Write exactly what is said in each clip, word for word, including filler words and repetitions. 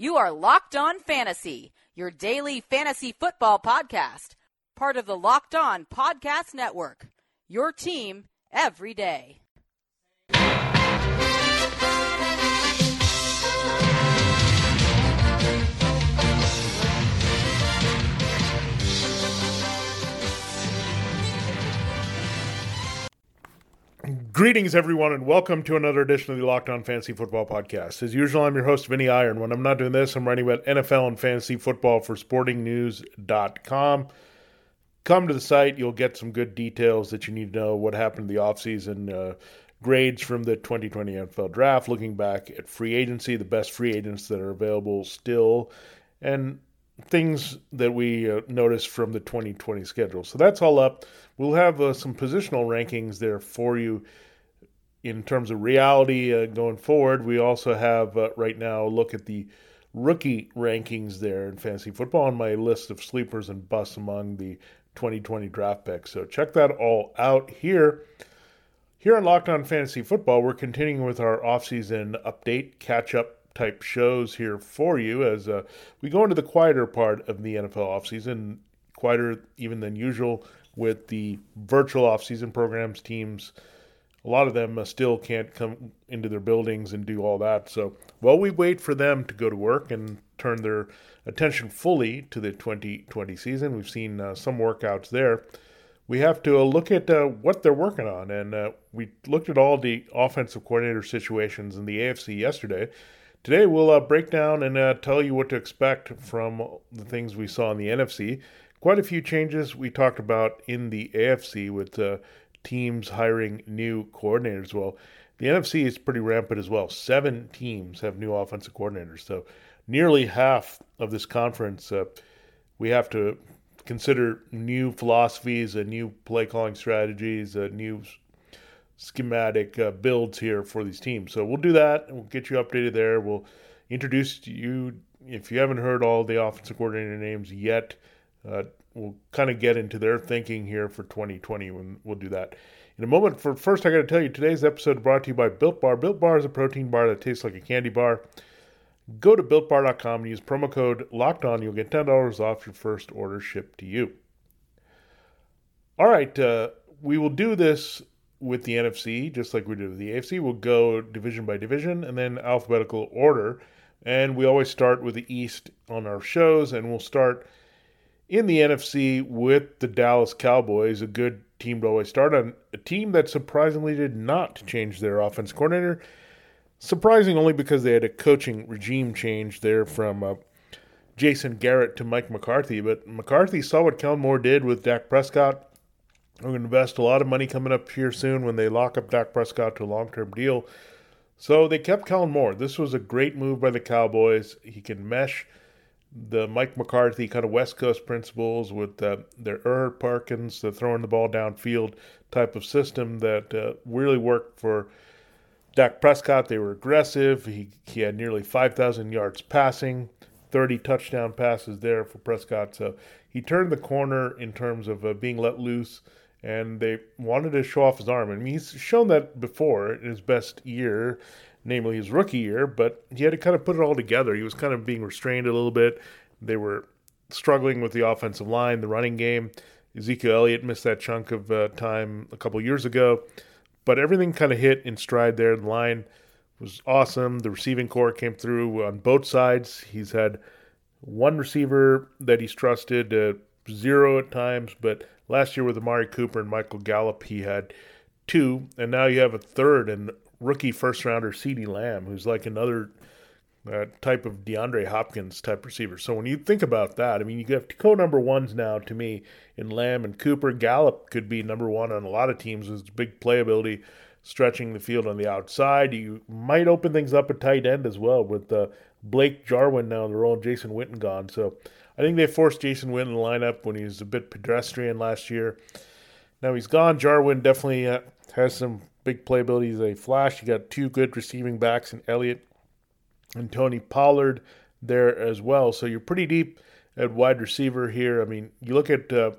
You are Locked On Fantasy, your daily fantasy football podcast, part of the Locked On Podcast Network, your team every day. Greetings, everyone, and welcome to another edition of the Locked On Fantasy Football Podcast. As usual, I'm your host, Vinny Iron. When I'm not doing this, I'm writing about N F L and fantasy football for sporting news dot com. Come to the site. You'll get some good details that you need to know, what happened in the offseason, uh, grades from the twenty twenty N F L Draft, looking back at free agency, the best free agents that are available still, and things that we uh, noticed from the twenty twenty schedule. So that's all up. We'll have uh, some positional rankings there for you in terms of reality uh, going forward. We also have uh, right now a look at the rookie rankings there in fantasy football on my list of sleepers and busts among the twenty twenty draft picks. So check that all out here. Here on Locked On Fantasy Football, we're continuing with our offseason update, catch-up type shows here for you as uh, we go into the quieter part of the N F L offseason, quieter even than usual with the virtual offseason programs. Teams, a lot of them uh, still can't come into their buildings and do all that. So while we wait for them to go to work and turn their attention fully to the twenty twenty season, we've seen uh, some workouts there. We have to uh, look at uh, what they're working on. And uh, we looked at all the offensive coordinator situations in the A F C yesterday. Today we'll uh, break down and uh, tell you what to expect from the things we saw in the N F C. Quite a few changes we talked about in the A F C with uh, teams hiring new coordinators. Well, the N F C is pretty rampant as well. Seven teams have new offensive coordinators. So nearly half of this conference, uh, we have to consider new philosophies, uh, new play calling strategies, uh, new schematic uh, builds here for these teams. So we'll do that, and we'll get you updated there. We'll introduce you, if you haven't heard all the offensive coordinator names yet, uh, we'll kind of get into their thinking here for twenty twenty when we'll do that in a moment. For first, I got to tell you, today's episode is brought to you by Built Bar. Built Bar is a protein bar that tastes like a candy bar. Go to built bar dot com and use promo code LOCKEDON. You'll get ten dollars off your first order shipped to you. All right, uh, we will do this with the N F C, just like we did with the A F C. We'll go division by division and then alphabetical order. And we always start with the East on our shows, and we'll start in the N F C with the Dallas Cowboys, a good team to always start on, a team that surprisingly did not change their offense coordinator. Surprising only because they had a coaching regime change there from uh, Jason Garrett to Mike McCarthy. But McCarthy saw what Kellen Moore did with Dak Prescott. We're going to invest a lot of money coming up here soon when they lock up Dak Prescott to a long-term deal. So they kept Kellen Moore. This was a great move by the Cowboys. He can mesh the Mike McCarthy kind of West Coast principles with uh, their Erhard Parkins, the throwing the ball downfield type of system that uh, really worked for Dak Prescott. They were aggressive. He, he had nearly five thousand yards passing, thirty touchdown passes there for Prescott. So he turned the corner in terms of uh, being let loose, and they wanted to show off his arm. I mean, he's shown that before in his best year, namely his rookie year, but he had to kind of put it all together. He was kind of being restrained a little bit. They were struggling with the offensive line, the running game. Ezekiel Elliott missed that chunk of uh, time a couple years ago, but everything kind of hit in stride there. The line was awesome. The receiving core came through on both sides. He's had one receiver that he's trusted, uh, zero at times, but last year with Amari Cooper and Michael Gallup, he had two, and now you have a third and rookie first-rounder CeeDee Lamb, who's like another uh, type of DeAndre Hopkins type receiver. So when you think about that, I mean, you have co-number ones now to me in Lamb and Cooper. Gallup could be number one on a lot of teams with big playability, stretching the field on the outside. You might open things up at tight end as well with uh, Blake Jarwin now in the role of Jason Witten gone. So I think they forced Jason Witten in the lineup when he was a bit pedestrian last year. Now he's gone. Jarwin definitely uh, has some big playability. He's a flash. You got two good receiving backs in Elliott and Tony Pollard there as well. So you're pretty deep at wide receiver here. I mean, you look at uh,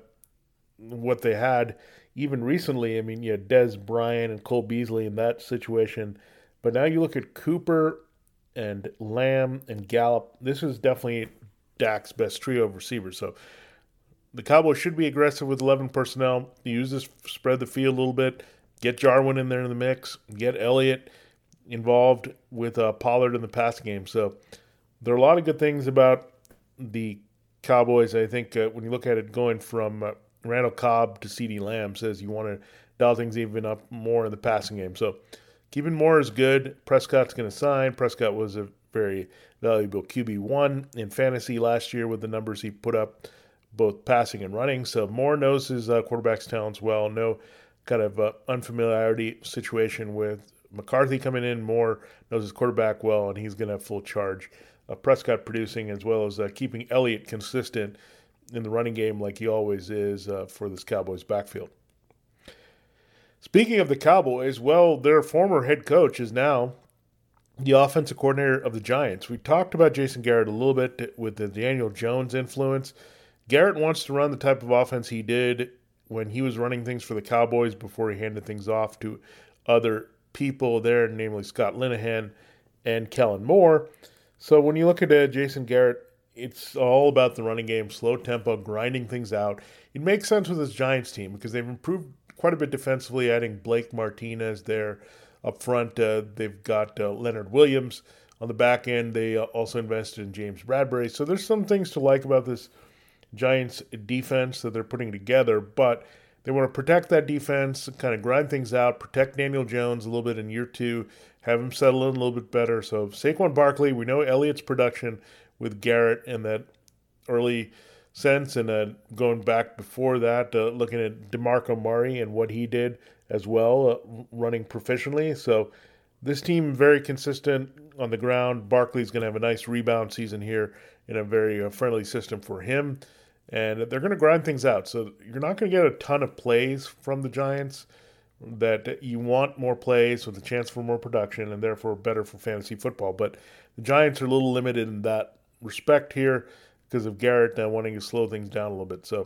what they had even recently. I mean, you had Dez Bryant and Cole Beasley in that situation. But now you look at Cooper and Lamb and Gallup. This is definitely Dak's best trio of receivers. So the Cowboys should be aggressive with eleven personnel. Use this, spread the field a little bit. Get Jarwin in there in the mix. Get Elliott involved with uh, Pollard in the passing game. So there are a lot of good things about the Cowboys. I think uh, when you look at it going from uh, Randall Cobb to CeeDee Lamb, says you want to dial things even up more in the passing game. So keeping Moore is good. Prescott's going to sign. Prescott was a very valuable Q B one in fantasy last year with the numbers he put up, both passing and running. So Moore knows his uh, quarterback's talents well. No kind of uh, unfamiliarity situation with McCarthy coming in. Moore knows his quarterback well, and he's going to have full charge of Prescott producing, as well as uh, keeping Elliott consistent in the running game like he always is uh, for this Cowboys backfield. Speaking of the Cowboys, well, their former head coach is now the offensive coordinator of the Giants. We talked about Jason Garrett a little bit with the Daniel Jones influence. Garrett wants to run the type of offense he did when he was running things for the Cowboys before he handed things off to other people there, namely Scott Linehan and Kellen Moore. So when you look at uh, Jason Garrett, it's all about the running game, slow tempo, grinding things out. It makes sense with this Giants team because they've improved quite a bit defensively, adding Blake Martinez there up front. Uh, they've got uh, Leonard Williams on the back end. They uh, also invested in James Bradbury. So there's some things to like about this Giants defense that they're putting together, but they want to protect that defense, kind of grind things out, protect Daniel Jones a little bit in year two, have him settle in a little bit better. So Saquon Barkley, we know Elliott's production with Garrett and that early sense, and uh, going back before that, uh, looking at DeMarco Murray and what he did as well, uh, running proficiently. So this team very consistent on the ground. Barkley's going to have a nice rebound season here in a very uh, friendly system for him. And they're going to grind things out. So you're not going to get a ton of plays from the Giants. That you want more plays with a chance for more production and therefore better for fantasy football. But the Giants are a little limited in that respect here because of Garrett uh, wanting to slow things down a little bit. So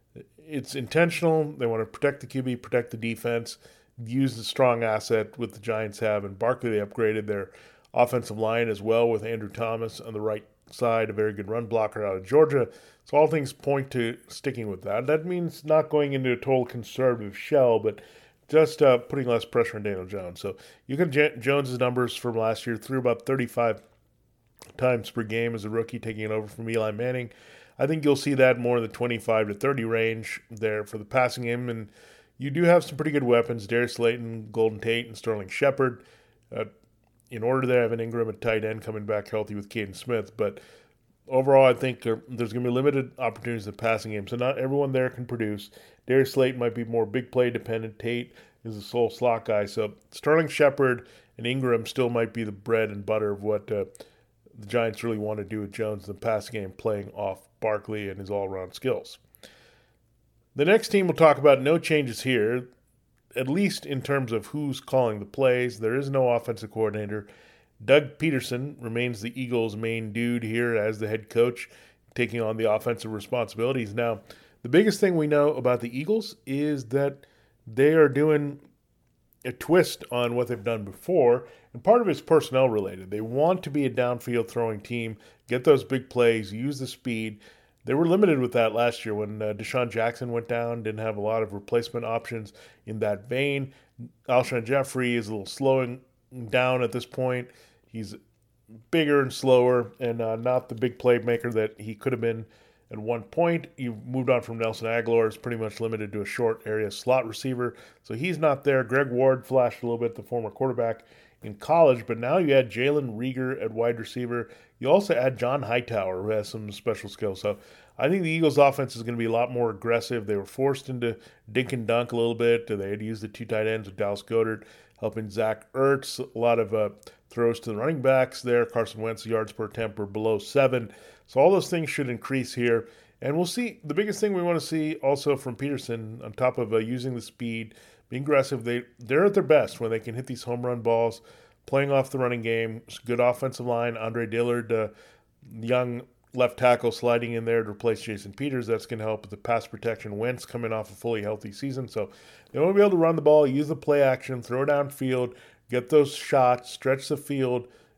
it's intentional. They want to protect the Q B, protect the defense, use the strong asset with the Giants have. And Barkley, they upgraded their offensive line as well with Andrew Thomas on the right side, a very good run blocker out of Georgia. So all things point to sticking with that. That means not going into a total conservative shell, but just uh, putting less pressure on Daniel Jones. So you can J- Jones's numbers from last year, threw about thirty-five times per game as a rookie, taking it over from Eli Manning. I think you'll see that more in the twenty-five to thirty range there for the passing game. And you do have some pretty good weapons, Darius Slayton, Golden Tate, and Sterling Shepard. Uh, in order to have an Ingram at tight end coming back healthy with Caden Smith. But overall, I think there's going to be limited opportunities in the passing game, so not everyone there can produce. Darius Slayton might be more big play dependent. Tate is a sole slot guy. So Sterling Shepard and Ingram still might be the bread and butter of what uh, the Giants really want to do with Jones in the passing game, playing off Barkley and his all-around skills. The next team we'll talk about, no changes here, at least in terms of who's calling the plays. There is no offensive coordinator. Doug Peterson remains the Eagles' main dude here as the head coach, taking on the offensive responsibilities. Now, the biggest thing we know about the Eagles is that they are doing a twist on what they've done before, and part of it's personnel related. They want to be a downfield throwing team, get those big plays, use the speed. They were limited with that last year when uh, Deshaun Jackson went down, didn't have a lot of replacement options in that vein. Alshon Jeffrey is a little slowing down at this point. He's bigger and slower and uh, not the big playmaker that he could have been at one point. You've moved on from Nelson Aguilar, is pretty much limited to a short area slot receiver. So he's not there. Greg Ward flashed a little bit, the former quarterback in college, but now you add Jalen Reagor at wide receiver. You also add John Hightower, who has some special skills. So I think the Eagles' offense is going to be a lot more aggressive. They were forced into dink and dunk a little bit. They had to use the two tight ends with Dallas Goedert, helping Zach Ertz. A lot of uh, throws to the running backs there. Carson Wentz yards per attempt were below seven. So all those things should increase here. And we'll see. The biggest thing we want to see also from Peterson, on top of uh, using the speed, being aggressive, they, they're at their best when they can hit these home run balls, playing off the running game. Good offensive line. Andre Dillard, uh, young left tackle, sliding in there to replace Jason Peters. That's going to help with the pass protection. Wentz coming off a fully healthy season. So they want to be able to run the ball, use the play action, throw downfield, get those shots, stretch the field,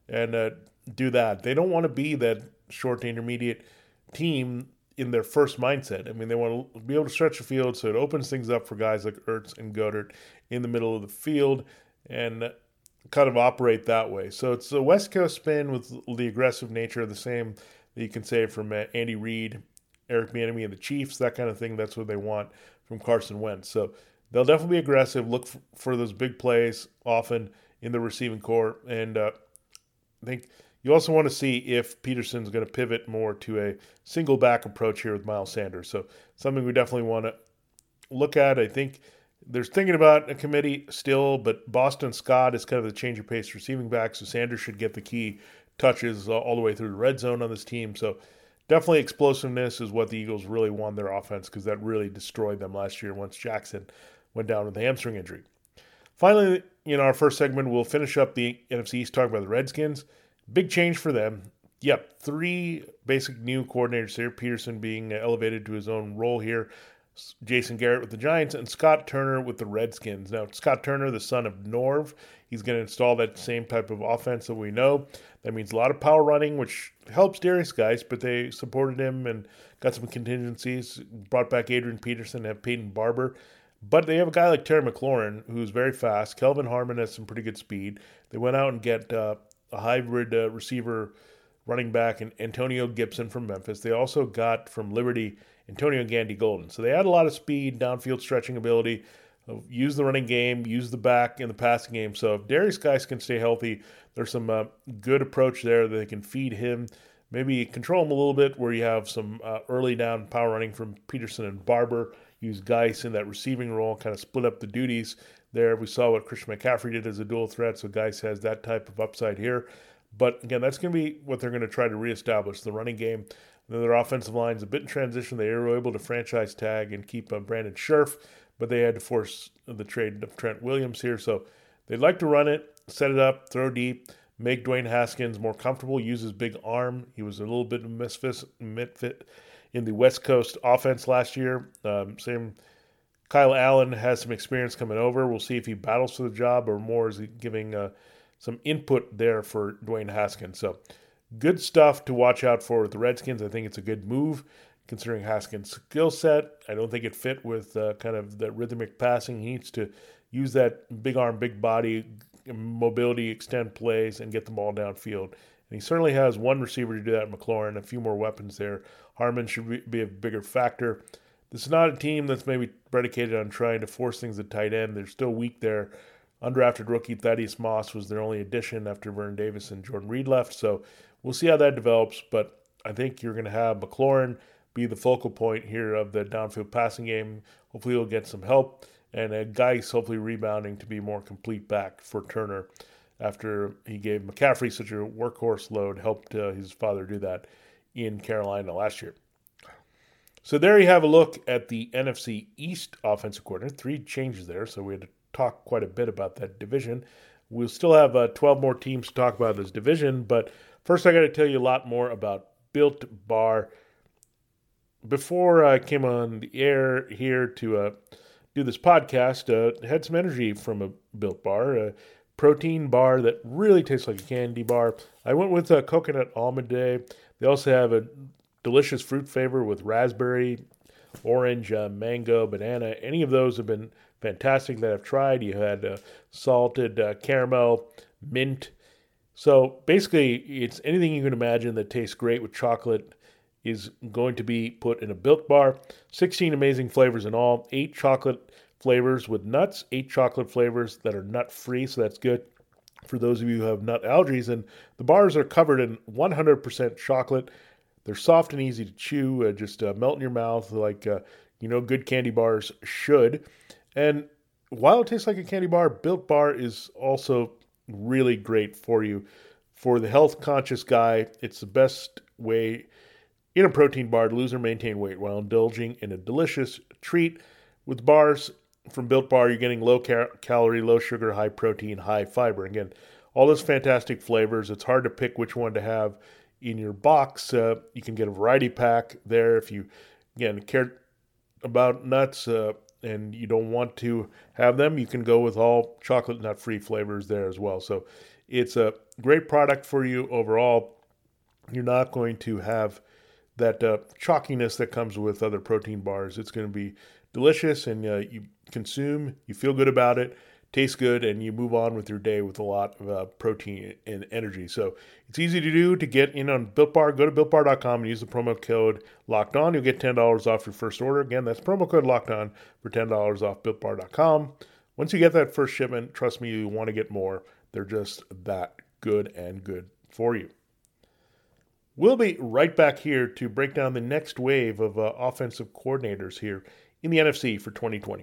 and uh, do that. They don't want to be that short to intermediate team in their first mindset. I mean, they want to be able to stretch the field, so it opens things up for guys like Ertz and Goddard in the middle of the field and kind of operate that way. So it's a West Coast spin with the aggressive nature, the same that you can say from Andy Reid, Eric Bieniemy, and the Chiefs, that kind of thing. That's what they want from Carson Wentz. So they'll definitely be aggressive, look for, for those big plays often in the receiving core, and uh, I think you also want to see if Peterson's going to pivot more to a single back approach here with Miles Sanders. So something we definitely want to look at. I think there's thinking about a committee still, but Boston Scott is kind of the change of pace receiving back, so Sanders should get the key touches all the way through the red zone on this team. So definitely explosiveness is what the Eagles really won their offense, because that really destroyed them last year once Jackson went down with a hamstring injury. Finally, in our first segment, we'll finish up the N F C East talking about the Redskins. Big change for them. Yep, three basic new coordinators here. Peterson being elevated to his own role here. Jason Garrett with the Giants and Scott Turner with the Redskins. Now, Scott Turner, the son of Norv, he's going to install that same type of offense that we know. That means a lot of power running, which helps Darius Geis, but they supported him and got some contingencies. Brought back Adrian Peterson, have Peyton Barber. But they have a guy like Terry McLaurin, who's very fast. Kelvin Harmon has some pretty good speed. They went out and get uh, a hybrid uh, receiver running back and Antonio Gibson from Memphis. They also got from Liberty Antonio Gandy Golden. So they had a lot of speed, downfield stretching ability, uh, use the running game, use the back in the passing game. So if Darius Geis can stay healthy, there's some uh, good approach there that they can feed him. Maybe control him a little bit where you have some uh, early down power running from Peterson and Barber. Use Geis in that receiving role, kind of split up the duties there. We saw what Christian McCaffrey did as a dual threat, so Geis has that type of upside here. But again, that's going to be what they're going to try to reestablish, the running game. And their offensive line is a bit in transition. They were able to franchise tag and keep uh, Brandon Scherf, but they had to force the trade of Trent Williams here. So they'd like to run it, set it up, throw deep, make Dwayne Haskins more comfortable, use his big arm. He was a little bit of a misfit in the West Coast offense last year. Um, same, Kyle Allen has some experience coming over. We'll see if he battles for the job or more is he giving uh, some input there for Dwayne Haskins. So good stuff to watch out for with the Redskins. I think it's a good move considering Haskins' skill set. I don't think it fit with uh, kind of the rhythmic passing. He needs to use that big arm, big body, mobility, extend plays, and get the ball downfield. And he certainly has one receiver to do that, McLaurin, a few more weapons there. Harmon should be a bigger factor. This is not a team that's maybe predicated on trying to force things at tight end. They're still weak there. Undrafted rookie Thaddeus Moss was their only addition after Vernon Davis and Jordan Reed left. So we'll see how that develops. But I think you're going to have McLaurin be the focal point here of the downfield passing game. Hopefully he'll get some help. And a Geis hopefully rebounding to be more complete back for Turner after he gave McCaffrey such a workhorse load, helped uh, his father do that in Carolina last year. So there you have a look at the N F C East offensive coordinator. Three changes there, so we had to talk quite a bit about that division. We'll still have uh, twelve more teams to talk about this division, but first I got to tell you a lot more about Built Bar. Before I came on the air here to uh, do this podcast, uh, had some energy from a Built Bar, a protein bar that really tastes like a candy bar. I went with a coconut almond day. They also have a delicious fruit flavor with raspberry, orange, uh, mango, banana. Any of those have been fantastic that I've tried. You had uh, salted uh, caramel, mint. So basically, it's anything you can imagine that tastes great with chocolate is going to be put in a Built Bar. sixteen amazing flavors in all. Eight chocolate flavors with nuts. Eight chocolate flavors that are nut-free, so that's good for those of you who have nut allergies. And the bars are covered in one hundred percent chocolate. They're soft and easy to chew, uh, just uh, melt in your mouth like, uh, you know, good candy bars should. And while it tastes like a candy bar, Built Bar is also really great for you. For the health-conscious guy, it's the best way in a protein bar to lose or maintain weight while indulging in a delicious treat. With bars from Built Bar, you're getting low-calorie, low-sugar, high-protein, high-fiber. Again, all those fantastic flavors. It's hard to pick which one to have in your box. Uh, you can get a variety pack there if you, again, care about nuts uh, and you don't want to have them. You can go with all chocolate nut-free flavors there as well. So it's a great product for you overall. You're not going to have that uh, chalkiness that comes with other protein bars. It's going to be delicious, and uh, you consume, you feel good about it, tastes good, and you move on with your day with a lot of uh, protein and energy. So it's easy to do to get in on Built Bar. Go to built bar dot com and use the promo code Locked On. You'll get ten dollars off your first order. Again, that's promo code Locked On for ten dollars off built bar dot com. Once you get that first shipment, trust me, you want to get more. They're just that good and good for you. We'll be right back here to break down the next wave of uh, offensive coordinators here in the N F C for twenty twenty.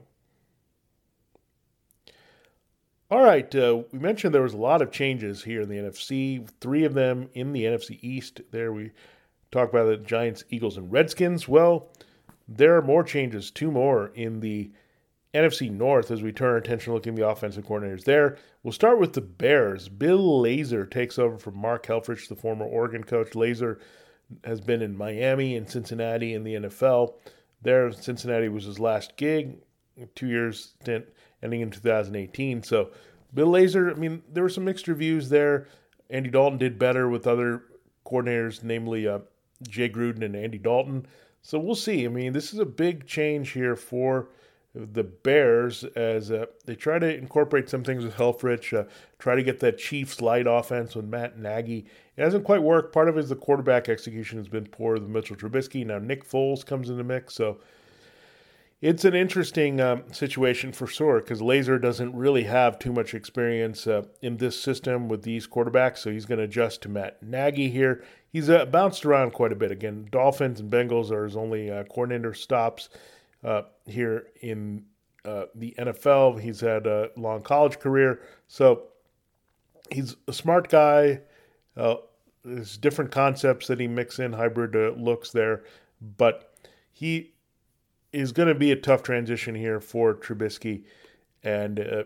All right, uh, we mentioned there was a lot of changes here in the N F C, three of them in the N F C East. There we talk about the Giants, Eagles, and Redskins. Well, there are more changes, two more in the N F C North as we turn our attention looking at the offensive coordinators there. We'll start with the Bears. Bill Lazor takes over from Mark Helfrich, the former Oregon coach. Lazor has been in Miami and Cincinnati in the N F L. There, Cincinnati was his last gig, two years stint ending in two thousand eighteen. So Bill Lazor, I mean, there were some mixed reviews there. Andy Dalton did better with other coordinators, namely uh, Jay Gruden and Andy Dalton. So we'll see. I mean, this is a big change here for the Bears as uh, they try to incorporate some things with Helfrich, uh, try to get that Chiefs light offense with Matt Nagy. It hasn't quite worked. Part of it is the quarterback execution has been poor with Mitchell Trubisky. Now Nick Foles comes in the mix, so it's an interesting um, situation for sure because Lazor doesn't really have too much experience uh, in this system with these quarterbacks, so he's going to adjust to Matt Nagy here. He's uh, bounced around quite a bit. Again, Dolphins and Bengals are his only uh, coordinator stops uh, here in uh, the N F L. He's had a long college career, so he's a smart guy. Uh, there's different concepts that he mix in, hybrid uh, looks there, but he is going to be a tough transition here for Trubisky and uh,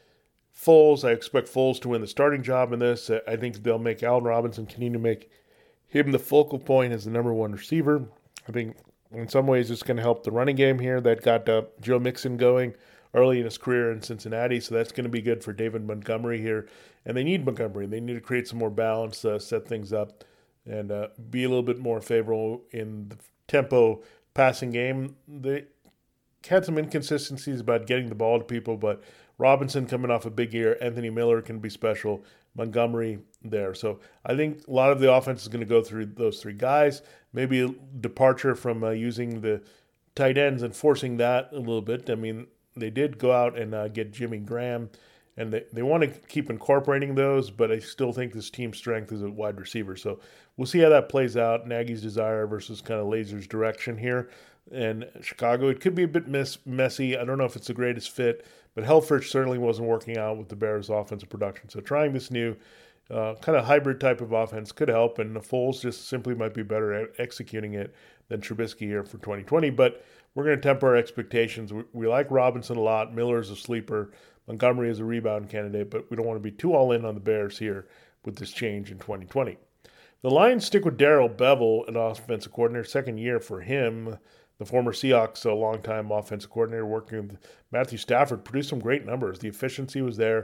Foles. I expect Foles to win the starting job in this. Uh, I think they'll make Allen Robinson continue to make him the focal point as the number one receiver. I think in some ways it's going to help the running game here that got uh, Joe Mixon going early in his career in Cincinnati, so that's going to be good for David Montgomery here. And they need Montgomery. They need to create some more balance, uh, set things up, and uh, be a little bit more favorable in the tempo passing game. They had some inconsistencies about getting the ball to people, but Robinson coming off a big year, Anthony Miller can be special, Montgomery there. So I think a lot of the offense is going to go through those three guys. Maybe a departure from uh, using the tight ends and forcing that a little bit. I mean, they did go out and uh, get Jimmy Graham, and they, they want to keep incorporating those, but I still think this team's strength is a wide receiver. So we'll see how that plays out, Nagy's desire versus kind of Lazor's direction here. And Chicago, it could be a bit mess, messy. I don't know if it's the greatest fit, but Helfrich certainly wasn't working out with the Bears' offensive production. So trying this new uh, kind of hybrid type of offense could help, and Foles just simply might be better at executing it than Trubisky here for twenty twenty. But we're going to temper our expectations. We, we like Robinson a lot. Miller's a sleeper. Montgomery is a rebound candidate, but we don't want to be too all in on the Bears here with this change in twenty twenty. The Lions stick with Darrell Bevell, an offensive coordinator, second year for him. The former Seahawks, a longtime offensive coordinator, working with Matthew Stafford, produced some great numbers. The efficiency was there.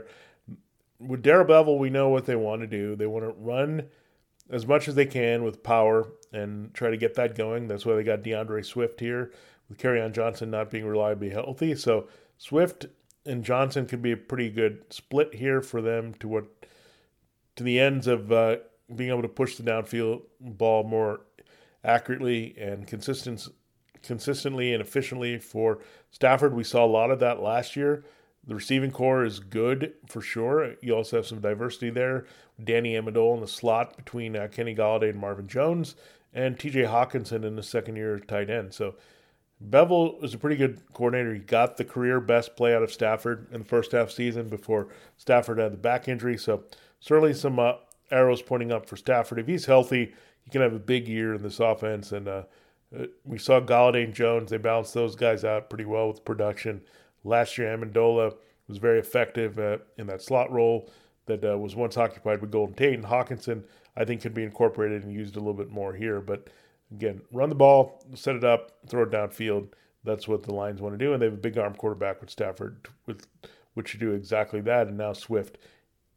With Darrell Bevell, we know what they want to do. They want to run as much as they can with power and try to get that going. That's why they got DeAndre Swift here, with Kerryon Johnson not being reliably healthy. So Swift and Johnson could be a pretty good split here for them to what to the ends of uh, being able to push the downfield ball more accurately and consistent, consistently and efficiently for Stafford. We saw a lot of that last year. The receiving core is good for sure. You also have some diversity there. Danny Amendola in the slot between uh, Kenny Golladay and Marvin Jones, and T J Hawkinson in the second year tight end. So Bevell is a pretty good coordinator. He got the career best play out of Stafford in the first half season before Stafford had the back injury. So certainly some uh, arrows pointing up for Stafford. If he's healthy, he can have a big year in this offense. And uh, we saw Golladay and Jones. They balanced those guys out pretty well with production. Last year, Amendola was very effective uh, in that slot role that uh, was once occupied with Golden Tate. And Hawkinson, I think, could be incorporated and used a little bit more here. But again, run the ball, set it up, throw it downfield. That's what the Lions want to do. And they have a big arm quarterback with Stafford, with which to do exactly that. And now Swift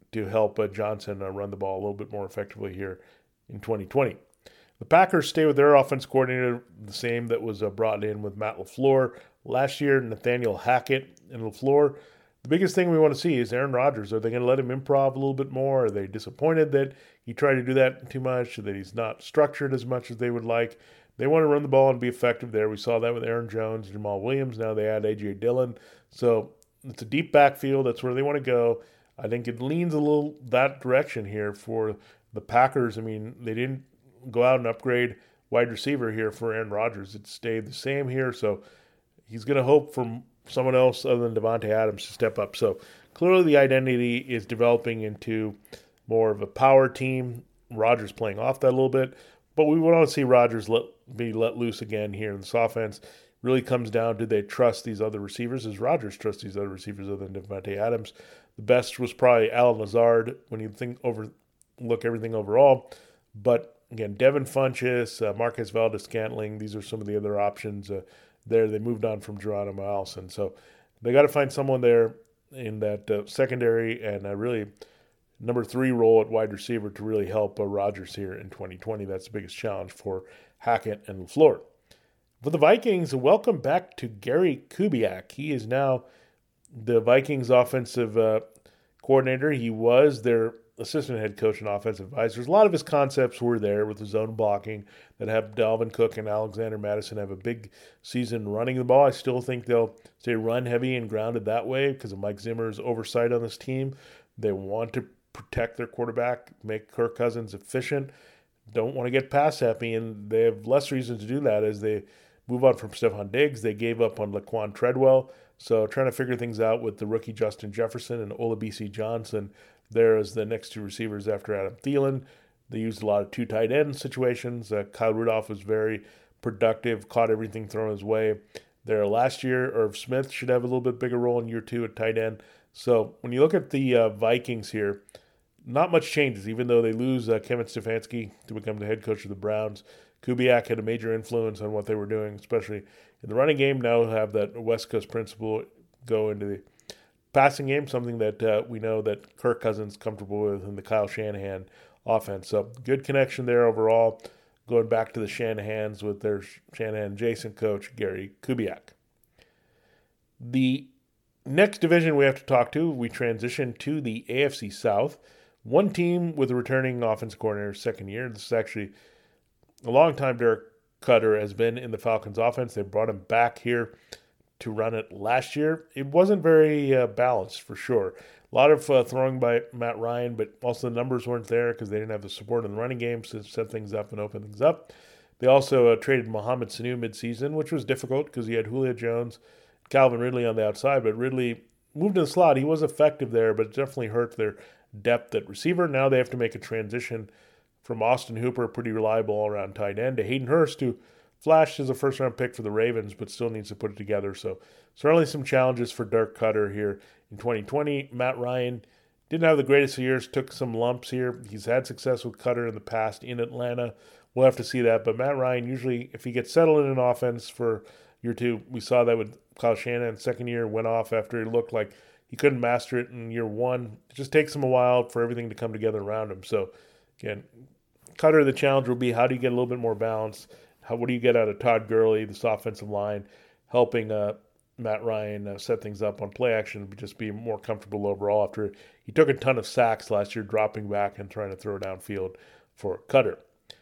to help uh, Johnson uh, run the ball a little bit more effectively here in twenty twenty. The Packers stay with their offense coordinator, the same that was uh, brought in with Matt LaFleur last year, Nathaniel Hackett and LaFleur. The biggest thing we want to see is Aaron Rodgers. Are they going to let him improv a little bit more? Are they disappointed that he tried to do that too much, that he's not structured as much as they would like? They want to run the ball and be effective there. We saw that with Aaron Jones, Jamal Williams. Now they add A J Dillon. So it's a deep backfield. That's where they want to go. I think it leans a little that direction here for the Packers. I mean, they didn't go out and upgrade wide receiver here for Aaron Rodgers. It stayed the same here. So he's going to hope for someone else other than Davante Adams to step up. So clearly the identity is developing into more of a power team. Rodgers playing off that a little bit. But we want to see Rodgers let, be let loose again here in this offense. Really comes down to, they trust these other receivers? Does Rodgers trust these other receivers other than Davante Adams? The best was probably Allen Lazard when you think over look everything overall. But again, Devin Funchess, uh, Marquez Valdes-Scantling, these are some of the other options uh, there. They moved on from Geronimo Allison. So they got to find someone there in that uh, secondary and uh, really number three role at wide receiver to really help uh, Rodgers here in twenty twenty. That's the biggest challenge for Hackett and LaFleur. For the Vikings, welcome back to Gary Kubiak. He is now the Vikings offensive uh, coordinator. He was their assistant head coach and offensive advisors. A lot of his concepts were there with the zone blocking that have Dalvin Cook and Alexander Mattison have a big season running the ball. I still think they'll stay run heavy and grounded that way because of Mike Zimmer's oversight on this team. They want to protect their quarterback, make Kirk Cousins efficient, don't want to get pass happy, and they have less reason to do that as they move on from Stephon Diggs. They gave up on Laquan Treadwell, so trying to figure things out with the rookie Justin Jefferson and Olabisi Johnson there as the next two receivers after Adam Thielen. They used a lot of two tight end situations. Uh, Kyle Rudolph was very productive, caught everything thrown his way there last year. Irv Smith should have a little bit bigger role in year two at tight end. So when you look at the uh, Vikings here, not much changes, even though they lose uh, Kevin Stefanski to become the head coach of the Browns. Kubiak had a major influence on what they were doing, especially in the running game. Now have that West Coast principle go into the passing game, something that uh, we know that Kirk Cousins is comfortable with in the Kyle Shanahan offense. So good connection there overall, going back to the Shanahans with their Shanahan adjacent coach, Gary Kubiak. The next division we have to talk to, we transition to the A F C South. One team with a returning offensive coordinator second year. This is actually a long time Derek Cutter has been in the Falcons offense. They brought him back here to run it last year. It wasn't very uh, balanced for sure. A lot of uh, throwing by Matt Ryan, but also the numbers weren't there because they didn't have the support in the running game to set things up and open things up. They also uh, traded Mohamed Sanu midseason, which was difficult because he had Julio Jones, Calvin Ridley on the outside, but Ridley moved in the slot. He was effective there, but it definitely hurt their depth at receiver. Now they have to make a transition from Austin Hooper, pretty reliable all-around tight end, to Hayden Hurst, who flashed as a first-round pick for the Ravens, but still needs to put it together. So certainly some challenges for Dirk Cutter here in twenty twenty. Matt Ryan didn't have the greatest of years, took some lumps here. He's had success with Cutter in the past in Atlanta. We'll have to see that. But Matt Ryan, usually, if he gets settled in an offense for year two, we saw that with Kyle Shanahan. Second year went off after it looked like he couldn't master it in year one. It just takes him a while for everything to come together around him. So, again, Cutter, the challenge will be how do you get a little bit more balance? How, what do you get out of Todd Gurley, this offensive line, helping uh, Matt Ryan uh, set things up on play action, but just be more comfortable overall after he took a ton of sacks last year, dropping back and trying to throw downfield for Cutter.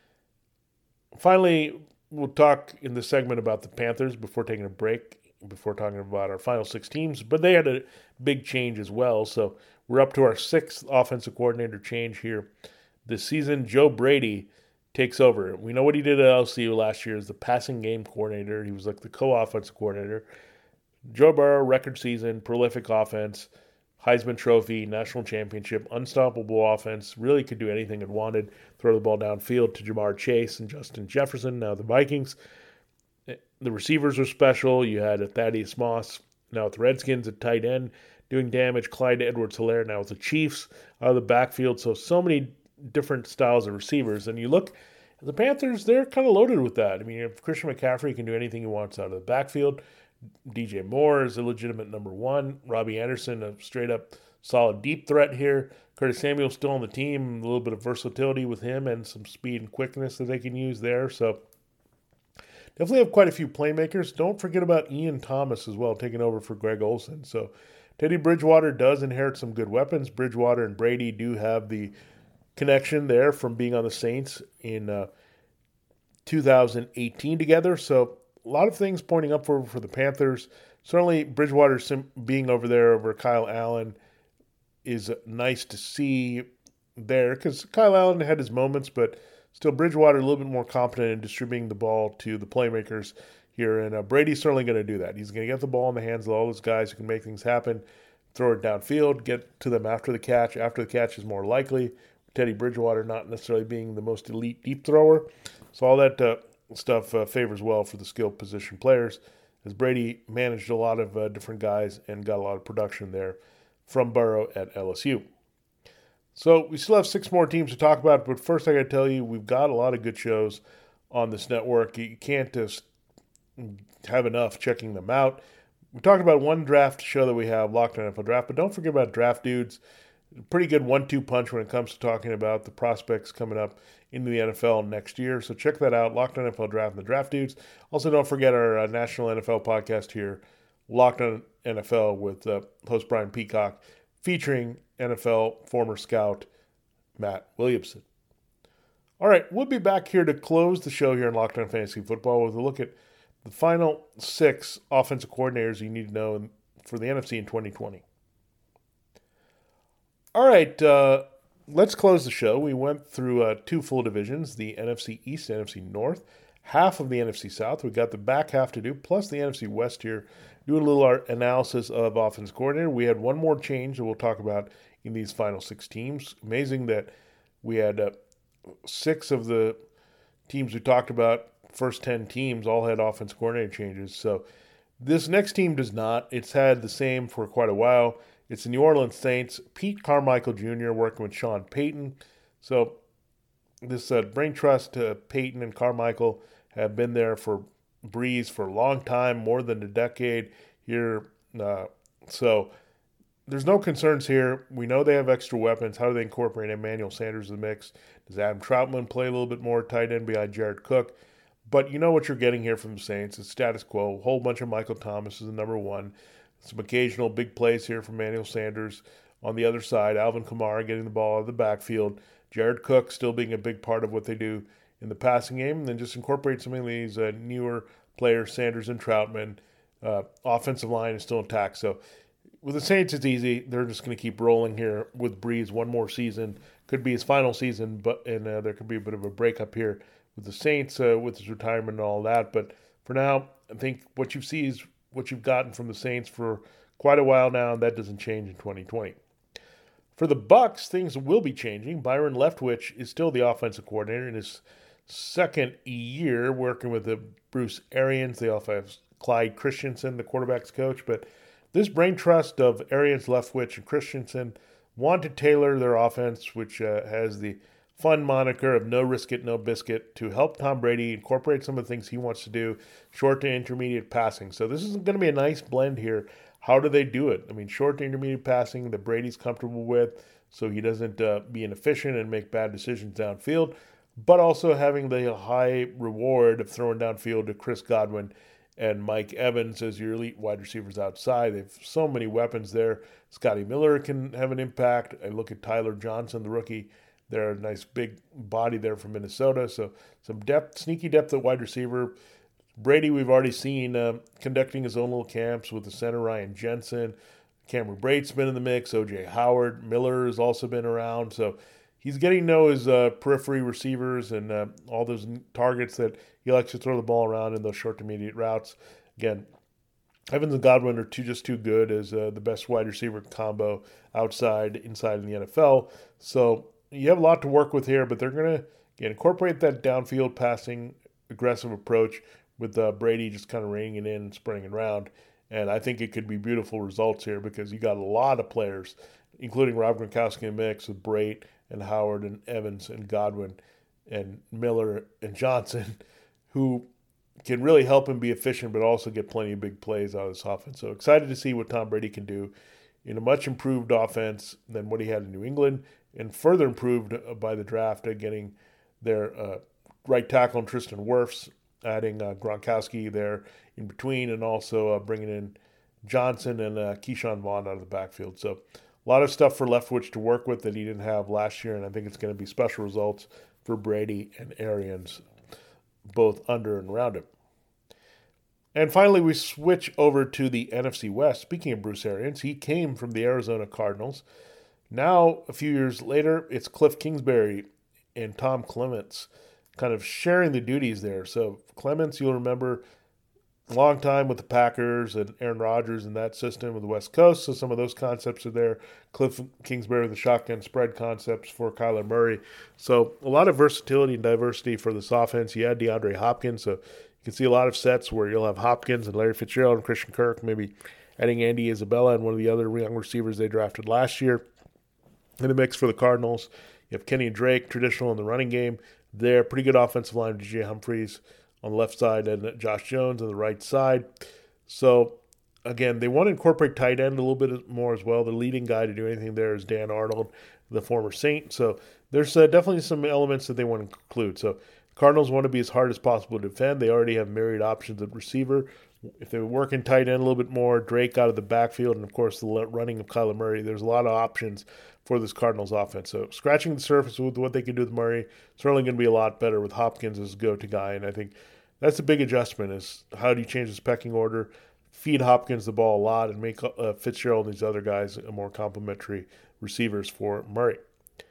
Finally, we'll talk in this segment about the Panthers before taking a break, before talking about our final six teams, but they had a big change as well. So we're up to our sixth offensive coordinator change here this season. Joe Brady takes over. We know what he did at L C U last year as the passing game coordinator. He was like the co-offensive coordinator. Joe Burrow, record season, prolific offense, Heisman Trophy, national championship, unstoppable offense, really could do anything it wanted. Throw the ball downfield to Jamar Chase and Justin Jefferson. Now the Vikings, the receivers were special. You had Thaddeus Moss, now with the Redskins at tight end, doing damage. Clyde Edwards-Helaire now with the Chiefs out of the backfield. So, so many different styles of receivers. And you look at the Panthers, they're kind of loaded with that. I mean, if Christian McCaffrey can do anything he wants out of the backfield, D J Moore is a legitimate number one. Robbie Anderson, a straight-up solid deep threat here. Curtis Samuel's still on the team, a little bit of versatility with him and some speed and quickness that they can use there. So definitely have quite a few playmakers. Don't forget about Ian Thomas as well, taking over for Greg Olsen. So Teddy Bridgewater does inherit some good weapons. Bridgewater and Brady do have the connection there from being on the Saints in uh, two thousand eighteen together. So a lot of things pointing up for, for the Panthers. Certainly Bridgewater sim- being over there over Kyle Allen is nice to see there because Kyle Allen had his moments, but still Bridgewater a little bit more competent in distributing the ball to the playmakers here. And uh, Brady's certainly going to do that. He's going to get the ball in the hands of all those guys who can make things happen, throw it downfield, get to them after the catch. After the catch is more likely. Teddy Bridgewater not necessarily being the most elite deep thrower. So all that uh, stuff uh, favors well for the skilled position players, as Brady managed a lot of uh, different guys and got a lot of production there from Burrow at L S U. So we still have six more teams to talk about, but first I got to tell you, we've got a lot of good shows on this network. You can't just have enough checking them out. We talked about one draft show that we have, Locked On N F L Draft, but don't forget about Draft Dudes. Pretty good one two punch when it comes to talking about the prospects coming up into the N F L next year. So check that out, Locked On N F L Draft and the Draft Dudes. Also, don't forget our uh, national N F L podcast here, Locked On N F L with uh, host Brian Peacock, featuring N F L former scout Matt Williamson. All right, we'll be back here to close the show here in Locked On Fantasy Football with a look at the final six offensive coordinators you need to know for the N F C in twenty twenty. All right, uh, let's close the show. We went through uh, two full divisions, the N F C East, N F C North, half of the N F C South. We got the back half to do, plus the N F C West here. Doing a little analysis of offense coordinator. We had one more change that we'll talk about in these final six teams. Amazing that we had uh, six of the teams we talked about, first ten teams, all had offense coordinator changes. So this next team does not. It's had the same for quite a while. It's the New Orleans Saints. Pete Carmichael Junior working with Sean Payton. So this uh, brain trust to Payton and Carmichael have been there for Breeze for a long time, more than a decade here. Uh, so there's no concerns here. We know they have extra weapons. How do they incorporate Emmanuel Sanders in the mix? Does Adam Troutman play a little bit more tight end behind Jared Cook? But you know what you're getting here from the Saints. It's status quo. A whole bunch of Michael Thomas is the number one. Some occasional big plays here from Emmanuel Sanders. On the other side, Alvin Kamara getting the ball out of the backfield. Jared Cook still being a big part of what they do in the passing game. And then just incorporate some of these uh, newer players, Sanders and Troutman. Uh, offensive line is still intact. So with the Saints, it's easy. They're just going to keep rolling here with Breeze one more season. Could be his final season, but and uh, there could be a bit of a breakup here with the Saints uh, with his retirement and all that. But for now, I think what you see is what you've gotten from the Saints for quite a while now, and that doesn't change in twenty twenty. For the Bucs, things will be changing. Byron Leftwich is still the offensive coordinator in his second year working with the Bruce Arians. They also have Clyde Christensen, the quarterback's coach. But this brain trust of Arians, Leftwich, and Christensen want to tailor their offense, which uh, has the fun moniker of no risk it, no biscuit, to help Tom Brady incorporate some of the things he wants to do, short to intermediate passing. So this is going to be a nice blend here. How do they do it? I mean, short to intermediate passing that Brady's comfortable with, so he doesn't uh, be inefficient and make bad decisions downfield, but also having the high reward of throwing downfield to Chris Godwin and Mike Evans as your elite wide receivers outside. They have so many weapons there. Scotty Miller can have an impact. I look at Tyler Johnson, the rookie. They're a nice big body there from Minnesota. So some depth, sneaky depth at wide receiver. Brady, we've already seen uh, conducting his own little camps with the center Ryan Jensen. Cameron Brate's been in the mix. O J Howard. Miller has also been around. So he's getting to know his uh, periphery receivers and uh, all those targets that he likes to throw the ball around in those short to intermediate routes. Again, Evans and Godwin are too, just too good as uh, the best wide receiver combo outside, inside in the N F L. So you have a lot to work with here, but they're going to incorporate that downfield passing aggressive approach with uh, Brady just kind of reining it in and spraying it around. And I think it could be beautiful results here because you got a lot of players, including Rob Gronkowski in the mix with Brate and Howard and Evans and Godwin and Miller and Johnson, who can really help him be efficient but also get plenty of big plays out of this offense. So excited to see what Tom Brady can do in a much improved offense than what he had in New England, and further improved by the draft, uh, getting their uh, right tackle Tristan Wirfs, adding uh, Gronkowski there in between, and also uh, bringing in Johnson and uh, Keyshawn Vaughn out of the backfield. So a lot of stuff for Leftwich to work with that he didn't have last year, and I think it's going to be special results for Brady and Arians, both under and around him. And finally, we switch over to the N F C West. Speaking of Bruce Arians, he came from the Arizona Cardinals. Now, a few years later, it's Cliff Kingsbury and Tom Clements kind of sharing the duties there. So Clements, you'll remember, a long time with the Packers and Aaron Rodgers and that system of the West Coast. So some of those concepts are there. Cliff Kingsbury with the shotgun spread concepts for Kyler Murray. So a lot of versatility and diversity for this offense. You had DeAndre Hopkins, so you can see a lot of sets where you'll have Hopkins and Larry Fitzgerald and Christian Kirk, maybe adding Andy Isabella and one of the other young receivers they drafted last year in the mix for the Cardinals. You have Kenny Drake, traditional in the running game. They're pretty good offensive line, D J Humphries on the left side and Josh Jones on the right side. So, again, they want to incorporate tight end a little bit more as well. The leading guy to do anything there is Dan Arnold, the former Saint. So there's uh, definitely some elements that they want to include. So Cardinals want to be as hard as possible to defend. They already have myriad options at receiver. If they work in tight end a little bit more, Drake out of the backfield, and, of course, the running of Kyler Murray, there's a lot of options for this Cardinals offense. So scratching the surface with what they can do with Murray, certainly going to be a lot better with Hopkins as go-to guy. And I think that's a big adjustment is how do you change this pecking order, feed Hopkins the ball a lot, and make uh, Fitzgerald and these other guys a more complementary receivers for Murray.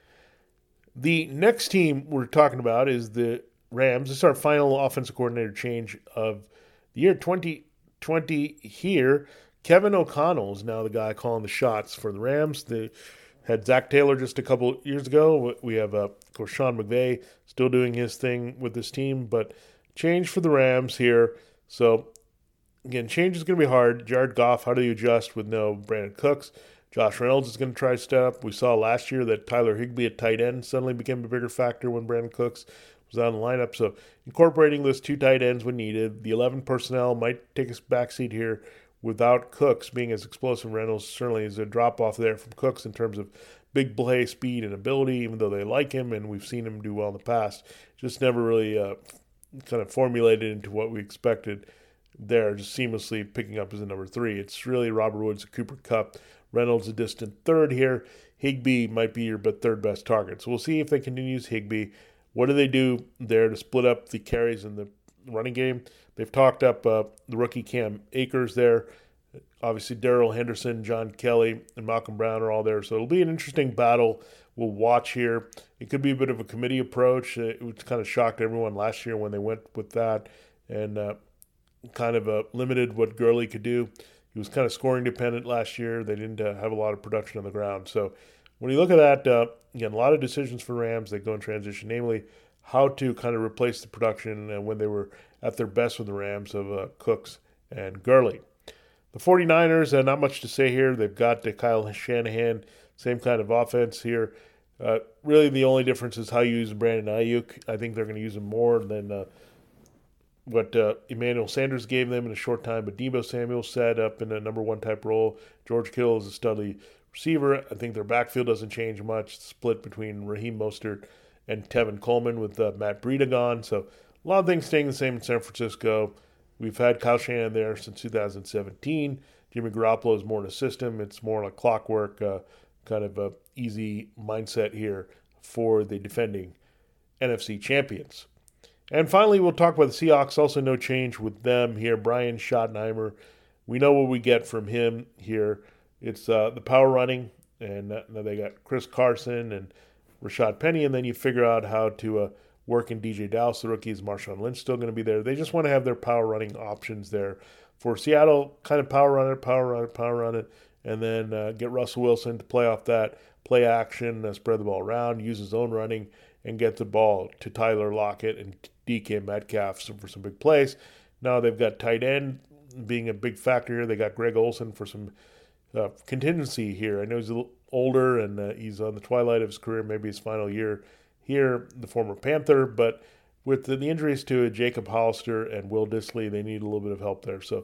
The next team we're talking about is the Rams. This is our final offensive coordinator change of the year twenty twenty here. Kevin O'Connell is now the guy calling the shots for the Rams. They had Zach Taylor just a couple years ago. We have, uh, of course, Sean McVay still doing his thing with this team, but change for the Rams here. So, again, change is going to be hard. Jared Goff, how do you adjust with no Brandon Cooks? Josh Reynolds is going to try to step up. We saw last year that Tyler Higbee at tight end suddenly became a bigger factor when Brandon Cooks was out in the lineup. So incorporating those two tight ends when needed. The eleven personnel might take a backseat here without Cooks being as explosive. Reynolds certainly is a drop-off there from Cooks in terms of big play, speed, and ability, even though they like him and we've seen him do well in the past. Just never really uh, kind of formulated into what we expected there, just seamlessly picking up as a number three. It's really Robert Woods, Cooper Kupp, Reynolds a distant third here. Higbee might be your third best target. So we'll see if they can use Higbee. What do they do there to split up the carries in the running game? They've talked up uh, the rookie Cam Akers there. Obviously, Darrell Henderson, John Kelly, and Malcolm Brown are all there. So it'll be an interesting battle we'll watch here. It could be a bit of a committee approach. It was kind of shocked everyone last year when they went with that and uh, kind of uh, limited what Gurley could do. He was kind of scoring dependent last year. They didn't uh, have a lot of production on the ground. So when you look at that, uh, again, a lot of decisions for Rams that go in transition, namely how to kind of replace the production uh, when they were at their best with the Rams of uh, Cooks and Gurley. The 49ers, uh, not much to say here. They've got uh, Kyle Shanahan, same kind of offense here. Uh, really the only difference is how you use Brandon Ayuk. I think they're going to use him more than uh, what uh, Emmanuel Sanders gave them in a short time. But Deebo Samuel set up in a number one type role. George Kittle is a studly receiver. I think their backfield doesn't change much. It's split between Raheem Mostert and Tevin Coleman with uh, Matt Breida gone. So a lot of things staying the same in San Francisco. We've had Kyle Shanahan there since two thousand seventeen. Jimmy Garoppolo is more in a system. It's more like clockwork, uh, kind of a easy mindset here for the defending N F C champions. And finally, we'll talk about the Seahawks. Also no change with them here. Brian Schottenheimer, we know what we get from him here. It's uh, the power running, and uh, now they got Chris Carson and Rashad Penny, and then you figure out how to uh, work in D J Dallas. The rookies, Marshawn Lynch, still going to be there. They just want to have their power running options there. For Seattle, kind of power run it, power run it, power run it, and then uh, get Russell Wilson to play off that, play action, uh, spread the ball around, use his own running, and get the ball to Tyler Lockett and D K Metcalf for some big plays. Now they've got tight end being a big factor here. They got Greg Olsen for some uh, contingency here. I know he's a little older and uh, he's on the twilight of his career, maybe his final year here, the former Panther, but with the, the injuries to Jacob Hollister and Will Dissly, they need a little bit of help there. So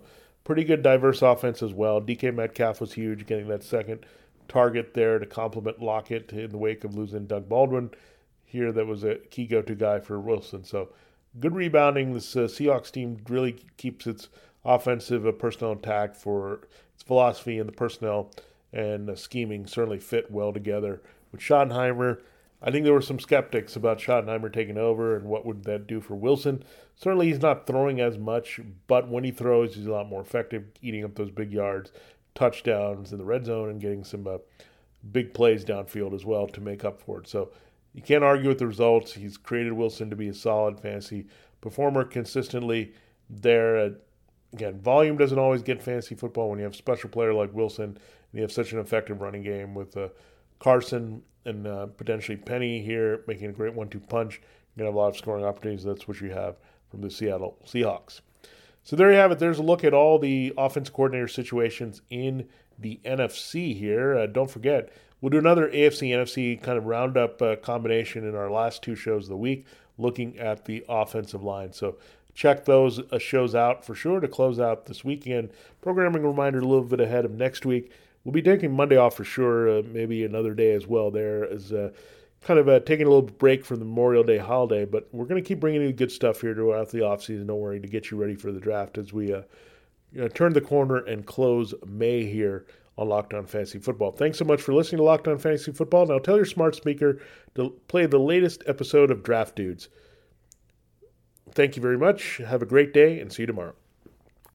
pretty good diverse offense as well. D K Metcalf was huge, getting that second target there to complement Lockett in the wake of losing Doug Baldwin. Here, that was a key go-to guy for Wilson. So good rebounding. This uh, Seahawks team really keeps its offensive uh, personnel intact for its philosophy, and the personnel and uh, scheming certainly fit well together. With Schottenheimer, I think there were some skeptics about Schottenheimer taking over and what would that do for Wilson. Certainly he's not throwing as much, but when he throws, he's a lot more effective, eating up those big yards, touchdowns in the red zone, and getting some uh, big plays downfield as well to make up for it. So you can't argue with the results. He's created Wilson to be a solid fantasy performer consistently there. Uh, again, volume doesn't always get fantasy football when you have a special player like Wilson and you have such an effective running game with uh, Carson and uh, potentially Penny here making a great one two punch. You're going to have a lot of scoring opportunities. That's what you have from the Seattle Seahawks. So there you have it. There's a look at all the offense coordinator situations in the N F C here. Uh, don't forget, we'll do another A F C N F C kind of roundup uh, combination in our last two shows of the week, looking at the offensive line. So check those uh, shows out for sure to close out this weekend. Programming reminder a little bit ahead of next week. We'll be taking Monday off for sure, uh, maybe another day as well there, as uh, kind of uh, taking a little break from the Memorial Day holiday. But we're going to keep bringing you good stuff here throughout the offseason, don't worry, to get you ready for the draft as we uh, you know, turn the corner and close May here on Locked On Fantasy Football. Thanks so much for listening to Locked On Fantasy Football. Now tell your smart speaker to play the latest episode of Draft Dudes. Thank you very much. Have a great day, and see you tomorrow.